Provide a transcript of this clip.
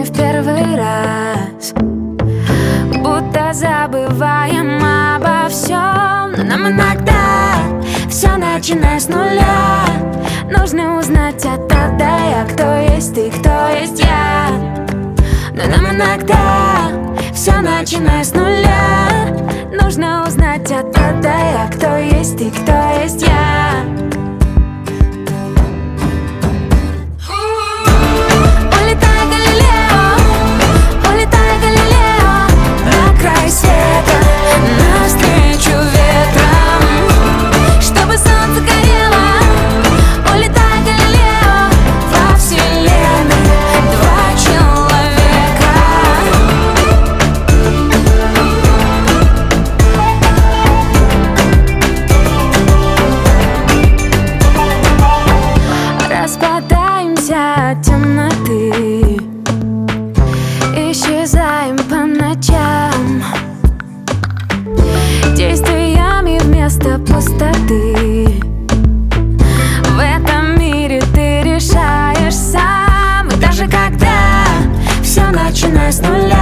не в первый раз, будто забываем обо всем. Но нам иногда все начиная с нуля. Нужно узнать от А до Я, кто есть ты, кто есть я. Но нам иногда все начиная с нуля. Нужно узнать от А до Я, кто есть ты, кто есть я. Улетай, Галилео, улетай, Галилео, на край света, навстречу ветрам, чтобы солнце горело. Улетай, Галилео, во вселенной два человека. Распадаемся от темноты, исчезаем по ночам, действиями вместо пустоты. В этом мире ты решаешь сам. И даже когда все начиная с нуля,